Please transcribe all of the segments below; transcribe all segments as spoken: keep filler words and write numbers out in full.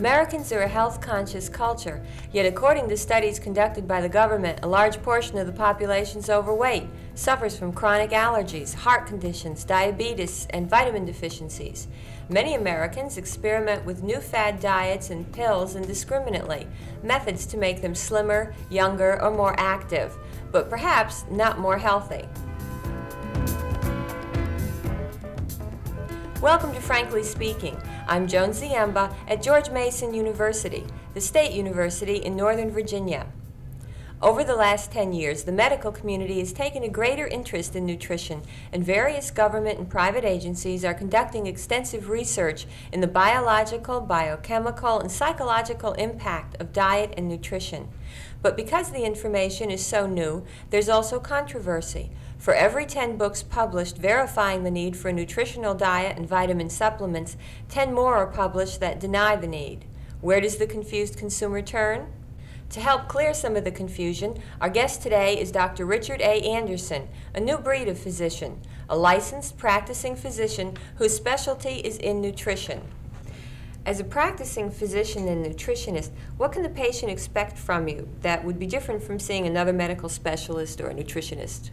Americans are a health-conscious culture, yet according to studies conducted by the government, a large portion of the population is overweight, suffers from chronic allergies, heart conditions, diabetes, and vitamin deficiencies. Many Americans experiment with new fad diets and pills indiscriminately, methods to make them slimmer, younger, or more active, but perhaps not more healthy. Welcome to Frankly Speaking. I'm Joan Ziemba at George Mason University, the state university in Northern Virginia. Over the last ten years, the medical community has taken a greater interest in nutrition, and various government and private agencies are conducting extensive research in the biological, biochemical, and psychological impact of diet and nutrition. But because the information is so new, there's also controversy. For every ten books published verifying the need for a nutritional diet and vitamin supplements, ten more are published that deny the need. Where does the confused consumer turn? To help clear some of the confusion, our guest today is Doctor Richard A. Anderson, a new breed of physician, a licensed practicing physician whose specialty is in nutrition. As a practicing physician and nutritionist, what can the patient expect from you that would be different from seeing another medical specialist or a nutritionist?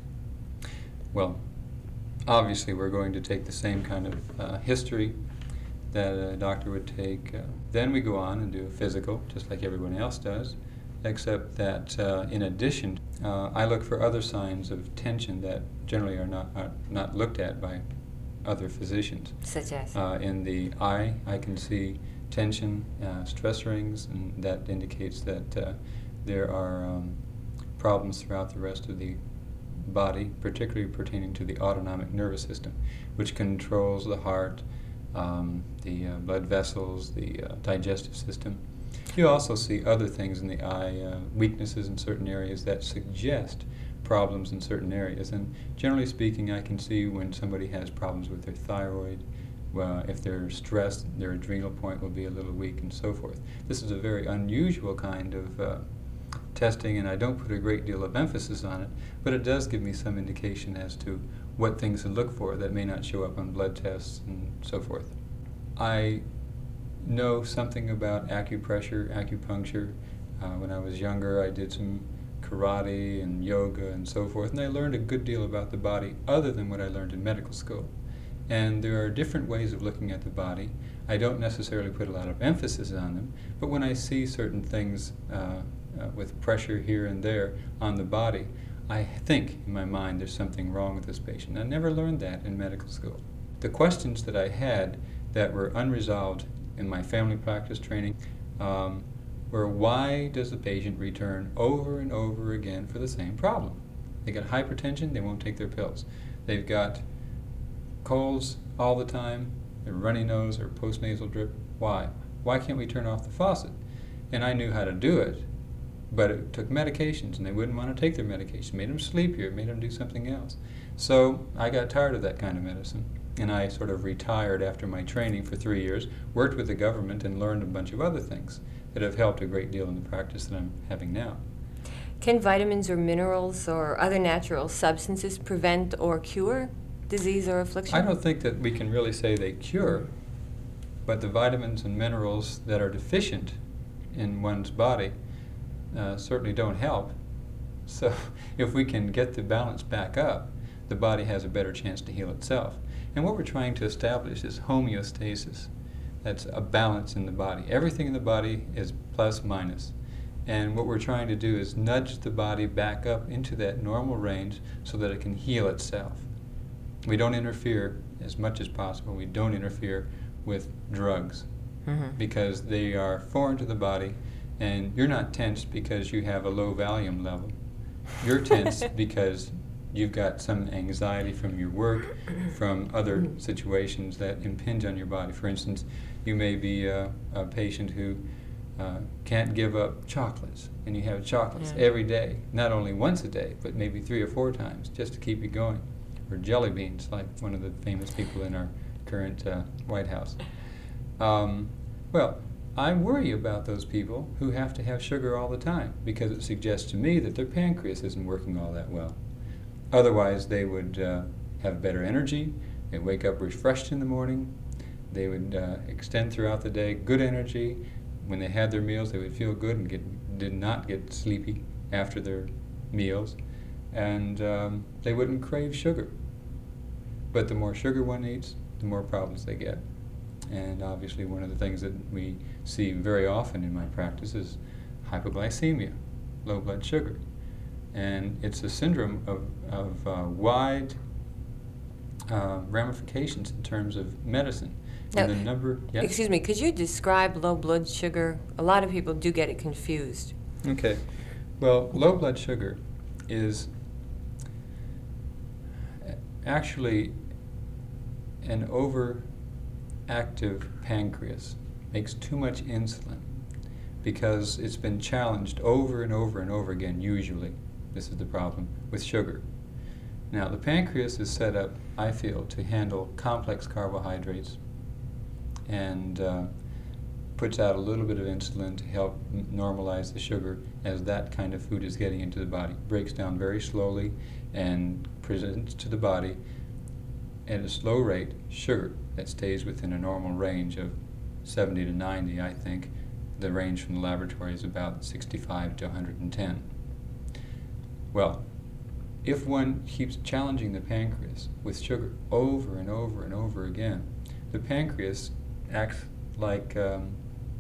Well, obviously we're going to take the same kind of uh, history that a doctor would take. Uh, then we go on and do a physical, just like everyone else does, except that uh, in addition, uh, I look for other signs of tension that generally are not, are not looked at by other physicians. Such as? Uh, in the eye, I can see tension, uh, stress rings, and that indicates that uh, there are um, problems throughout the rest of the body, particularly pertaining to the autonomic nervous system, which controls the heart, um, the uh, blood vessels, the uh, digestive system. You also see other things in the eye, uh, weaknesses in certain areas that suggest problems in certain areas. And generally speaking, I can see when somebody has problems with their thyroid, uh, if they're stressed, their adrenal point will be a little weak, and so forth. This is a very unusual kind of uh, testing, and I don't put a great deal of emphasis on it, but it does give me some indication as to what things to look for that may not show up on blood tests and so forth. I know something about acupressure, acupuncture. Uh, when I was younger, I did some karate and yoga and so forth, and I learned a good deal about the body other than what I learned in medical school. And there are different ways of looking at the body. I don't necessarily put a lot of emphasis on them, but when I see certain things uh, uh, with pressure here and there on the body, I think in my mind there's something wrong with this patient. I never learned that in medical school. The questions that I had that were unresolved in my family practice training um, were, why does the patient return over and over again for the same problem? They got hypertension, they won't take their pills. They've got colds all the time, a runny nose or postnasal drip. Why? Why can't we turn off the faucet? And I knew how to do it, but it took medications, and they wouldn't want to take their medication. It made them sleepier, it made them do something else. So I got tired of that kind of medicine, and I sort of retired after my training for three years, worked with the government, and learned a bunch of other things that have helped a great deal in the practice that I'm having now. Can vitamins or minerals or other natural substances prevent or cure disease or affliction? I don't think that we can really say they cure, but the vitamins and minerals that are deficient in one's body uh, certainly don't help. So if we can get the balance back up, the body has a better chance to heal itself. And what we're trying to establish is homeostasis. That's a balance in the body. Everything in the body is plus minus. And what we're trying to do is nudge the body back up into that normal range so that it can heal itself. We don't interfere as much as possible. We don't interfere with drugs mm-hmm. because they are foreign to the body, and you're not tense because you have a low Valium level. You're tense because you've got some anxiety from your work, from other situations that impinge on your body. For instance, you may be a, a patient who uh, can't give up chocolates, and you have chocolates yeah. every day, not only once a day, but maybe three or four times, just to keep you going. Or jelly beans, like one of the famous people in our current uh, White House. Um, well, I worry about those people who have to have sugar all the time, because it suggests to me that their pancreas isn't working all that well. Otherwise, they would uh, have better energy, they'd wake up refreshed in the morning, they would uh, extend throughout the day, good energy, when they had their meals, they would feel good and get, did not get sleepy after their meals, and um, they wouldn't crave sugar. But the more sugar one eats, the more problems they get. And obviously one of the things that we see very often in my practice is hypoglycemia, low blood sugar. And it's a syndrome of, of uh, wide uh, ramifications in terms of medicine. Now, and the number, yes? Excuse me, could you describe low blood sugar? A lot of people do get it confused. Okay. Well, low blood sugar is actually an overactive pancreas. Makes too much insulin because it's been challenged over and over and over again, usually. This is the problem with sugar. Now, the pancreas is set up, I feel, to handle complex carbohydrates and uh, puts out a little bit of insulin to help n- normalize the sugar as that kind of food is getting into the body. Breaks down very slowly and presents to the body at a slow rate sugar that stays within a normal range of seventy to ninety, I think. The range from the laboratory is about sixty-five to one hundred ten. Well, if one keeps challenging the pancreas with sugar over and over and over again, the pancreas acts like um,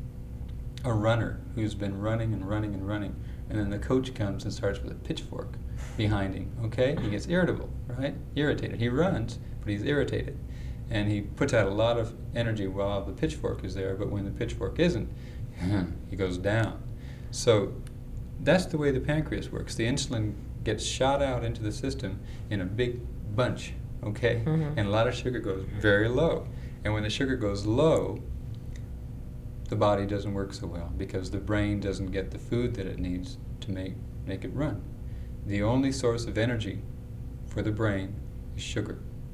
a runner who's been running and running and running, and then the coach comes and starts with a pitchfork behind him, okay? He gets irritable, right? Irritated. He runs, but he's irritated. And he puts out a lot of energy while the pitchfork is there, but when the pitchfork isn't, he goes down. So that's the way the pancreas works. The insulin gets shot out into the system in a big bunch, okay? Mm-hmm. And a lot of sugar goes very low. And when the sugar goes low, the body doesn't work so well because the brain doesn't get the food that it needs to make, make it run. The only source of energy for the brain is sugar.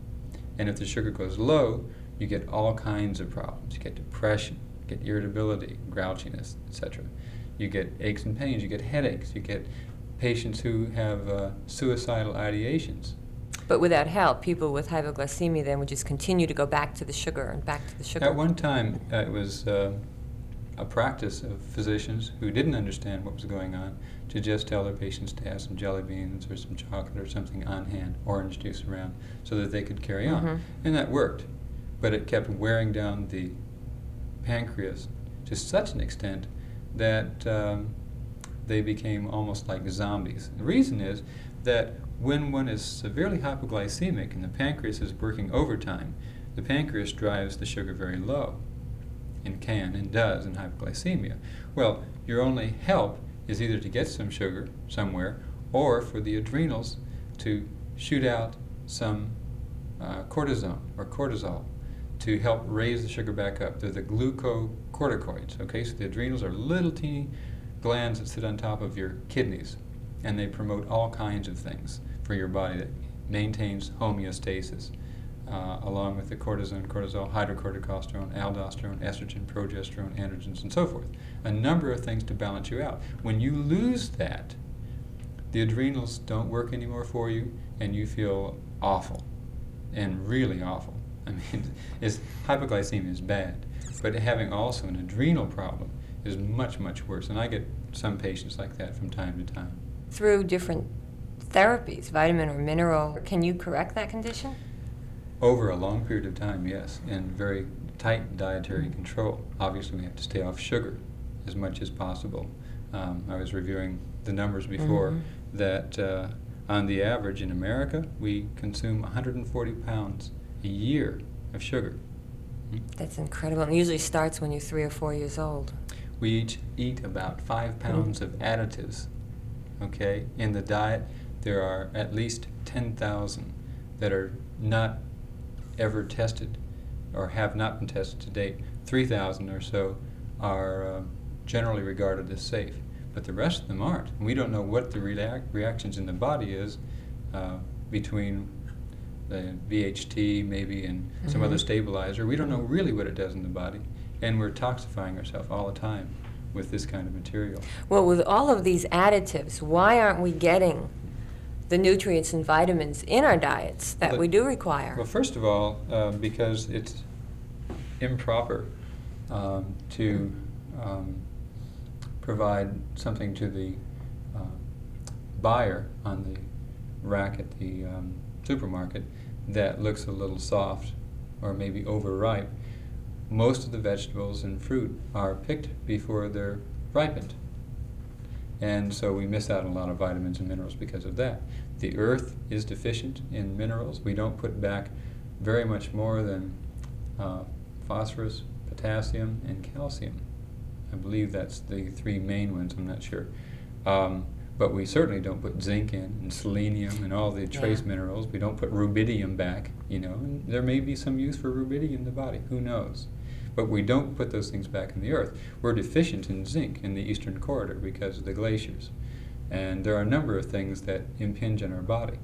And if the sugar goes low, you get all kinds of problems. You get depression, you get irritability, grouchiness, et cetera. You get aches and pains, you get headaches, you get patients who have uh, suicidal ideations. But without help, people with hypoglycemia then would just continue to go back to the sugar and back to the sugar. At one time, uh, it was uh, a practice of physicians who didn't understand what was going on to just tell their patients to have some jelly beans or some chocolate or something on hand, orange juice around, so that they could carry on. Mm-hmm. And that worked, but it kept wearing down the pancreas to such an extent that um, they became almost like zombies. The reason is that when one is severely hypoglycemic and the pancreas is working overtime, the pancreas drives the sugar very low, and can and does in hypoglycemia. Well, your only help is either to get some sugar somewhere or for the adrenals to shoot out some uh, cortisone or cortisol to help raise the sugar back up. They're the glucocorticoids, okay? So the adrenals are little teeny glands that sit on top of your kidneys, and they promote all kinds of things for your body that maintains homeostasis, uh, along with the cortisone, cortisol, hydrocorticosterone, aldosterone, estrogen, progesterone, androgens, and so forth. A number of things to balance you out. When you lose that, the adrenals don't work anymore for you, and you feel awful, and really awful. I mean, it's, hypoglycemia is bad, but having also an adrenal problem is much, much worse. And I get some patients like that from time to time. Through different therapies, vitamin or mineral, can you correct that condition? Over a long period of time, yes, and very tight dietary control. Obviously, we have to stay off sugar as much as possible. Um, I was reviewing the numbers before mm-hmm. that uh, on the average in America, we consume one hundred forty pounds a year of sugar. That's incredible. And it usually starts when you're three or four years old. We each eat about five pounds mm-hmm. of additives, okay? In the diet, there are at least ten thousand that are not ever tested or have not been tested to date. three thousand or so are uh, generally regarded as safe, but the rest of them aren't. We don't know what the reac- reactions in the body is uh, between the V H T maybe and mm-hmm. some other stabilizer. We don't know really what it does in the body, and we're toxifying ourselves all the time with this kind of material. Well, with all of these additives, why aren't we getting the nutrients and vitamins in our diets that But, we do require? Well, first of all, uh, because it's improper um, to um, provide something to the uh, buyer on the rack at the um, supermarket that looks a little soft or maybe overripe, most of the vegetables and fruit are picked before they're ripened. And so we miss out on a lot of vitamins and minerals because of that. The earth is deficient in minerals. We don't put back very much more than uh, phosphorus, potassium, and calcium. I believe that's the three main ones, I'm not sure. Um, but we certainly don't put zinc in, and selenium, and all the trace Yeah. minerals. We don't put rubidium back, you know. And there may be some use for rubidium in the body, who knows? But we don't put those things back in the earth. We're deficient in zinc in the eastern corridor because of the glaciers. And there are a number of things that impinge on our body.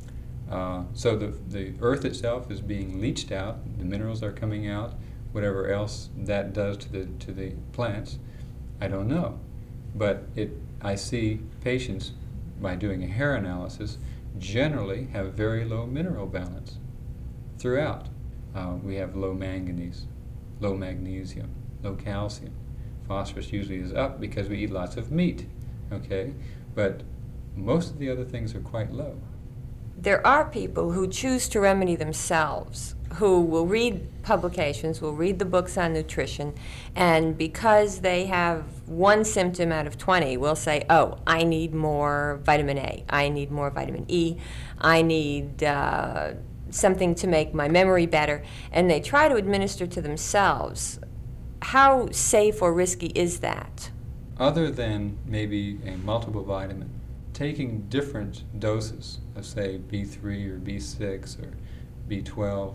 Uh, so the, the earth itself is being leached out, the minerals are coming out, whatever else that does to the, to the plants, I don't know. But it, I see patients, by doing a hair analysis, generally have very low mineral balance throughout. Uh, we have low manganese, low magnesium, low calcium. Phosphorus usually is up because we eat lots of meat, okay? But most of the other things are quite low. There are people who choose to remedy themselves, who will read publications, will read the books on nutrition, and because they have one symptom out of twenty, will say, oh, I need more vitamin A, I need more vitamin E, I need uh, something to make my memory better, and they try to administer to themselves. How safe or risky is that? Other than maybe a multiple vitamin, taking different doses of, say, B three or B six or B twelve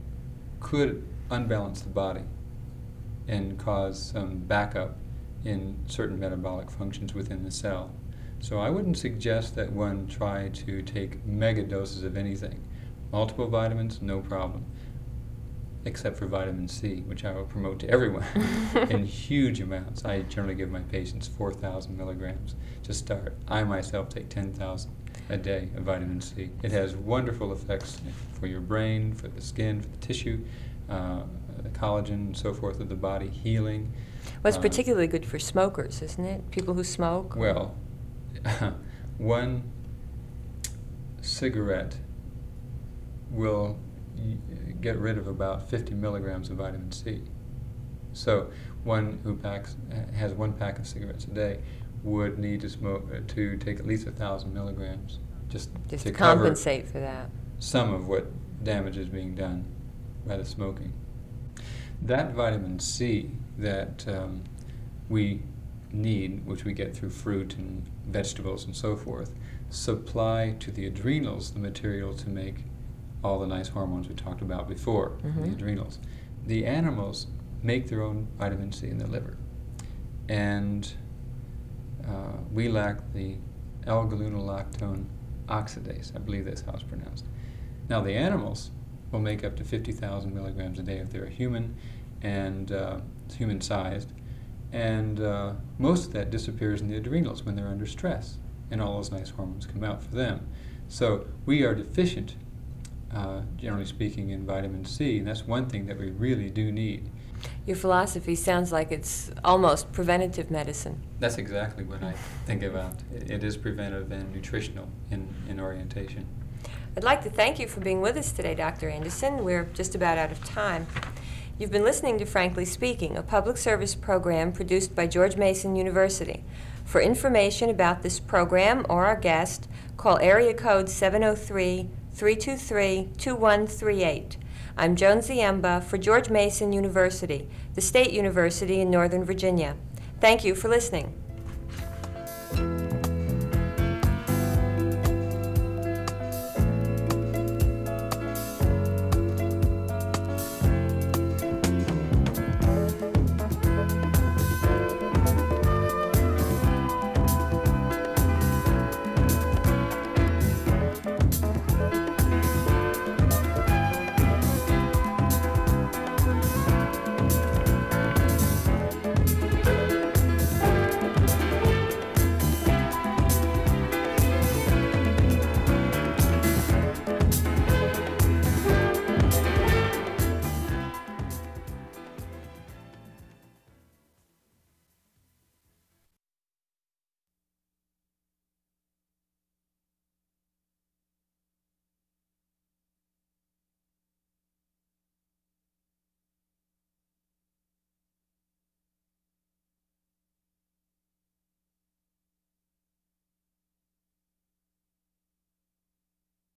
could unbalance the body and cause some backup in certain metabolic functions within the cell. So I wouldn't suggest that one try to take mega doses of anything. Multiple vitamins, no problem, except for vitamin C, which I will promote to everyone in huge amounts. I generally give my patients four thousand milligrams to start. I myself take ten thousand a day of vitamin C. It has wonderful effects for your brain, for the skin, for the tissue, uh, the collagen and so forth of the body, healing. Well, it's Uh, particularly good for smokers, isn't it? People who smoke? Well, one cigarette will y- get rid of about fifty milligrams of vitamin C. So one who packs has one pack of cigarettes a day would need to smoke uh, to take at least a thousand milligrams just, Just to to cover compensate for that. some of what damage is being done by the smoking. That vitamin C that um, we need, which we get through fruit and vegetables and so forth, supply to the adrenals the material to make all the nice hormones we talked about before, Mhm. the adrenals. The animals make their own vitamin C in the liver. And uh, we lack the L-gallunolactone oxidase. I believe that's how it's pronounced. Now the animals will make up to fifty thousand milligrams a day if they're human and uh, human-sized. And uh, most of that disappears in the adrenals when they're under stress, and all those nice hormones come out for them. So we are deficient, uh, generally speaking, in vitamin C, and that's one thing that we really do need. Your philosophy sounds like it's almost preventative medicine. That's exactly what I think about. It, it is preventive and nutritional in, in orientation. I'd like to thank you for being with us today, Doctor Anderson. We're just about out of time. You've been listening to Frankly Speaking, a public service program produced by George Mason University. For information about this program or our guest, call area code seven oh three, three two three, two one three eight. I'm Joan Ziemba for George Mason University, the state university in Northern Virginia. Thank you for listening.